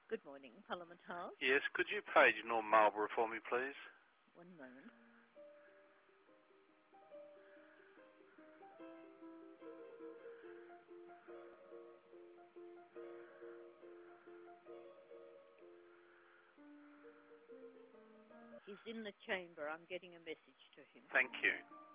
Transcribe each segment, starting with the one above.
Good morning, Parliament House. Yes, could you page Norm Marlborough for me, please? One moment. He's in the chamber. I'm getting a message to him. Thank you.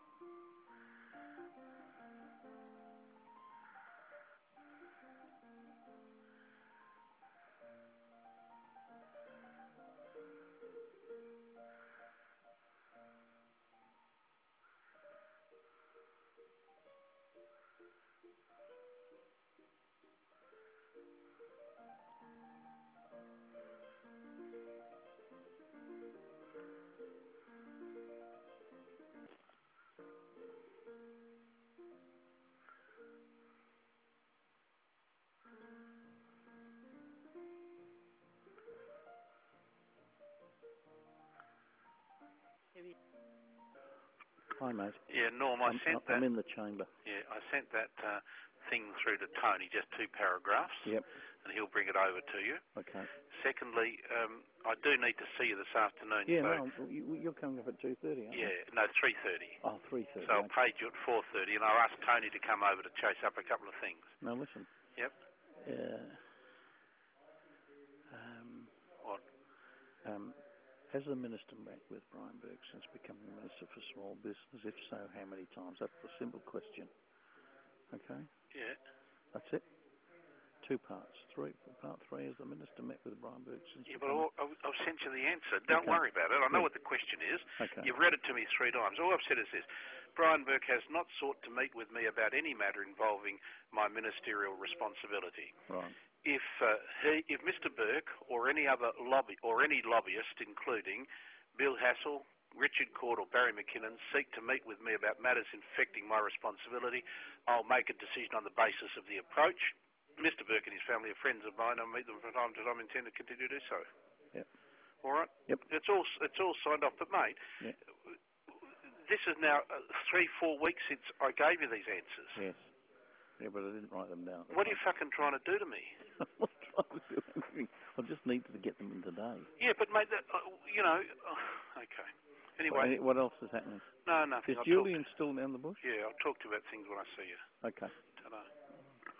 Hi, mate. Yeah, Norm, I'm in the chamber. Yeah, I sent that thing through to Tony, just 2 paragraphs. Yep. And he'll bring it over to you. Okay. Secondly, I do need to see you this afternoon. Yeah, so no, you're coming up at 2:30, aren't you? Yeah, no, 3:30. Oh, 3:30. So I'll page you at 4:30, and I'll ask Tony to come over to chase up a couple of things. Now listen. Yep. What? Has the Minister met with Brian Burke since becoming Minister for Small Business? If so, how many times? That's the simple question. Okay? Yeah. That's it. 2 parts. Part 3 is the Minister met with Brian Burke since Yeah, but I've sent you the answer. Don't Okay. worry about it. I know what the question is. Okay. You've read it to me 3 times. All I've said is this. Brian Burke has not sought to meet with me about any matter involving my ministerial responsibility. Right. If Mr. Burke or any other lobbyist, including Bill Hassel, Richard Court or Barry McKinnon, seek to meet with me about matters infecting my responsibility, I'll make a decision on the basis of the approach. Mr. Burke and his family are friends of mine. I'll meet them from time to time. I intend to continue to do so. Yep. All right. Yep. It's all signed off. But mate, yep. This is now 3-4 weeks since I gave you these answers. Yes. Yeah, but I didn't write them down. What are you fucking trying to do to me? I'm not trying to do anything. I just need to get them in today. Yeah, but mate, okay. Anyway. What else is happening? No, nothing. Is Julian still down the bush? Yeah, I'll talk to you about things when I see you. Okay. Ta-da.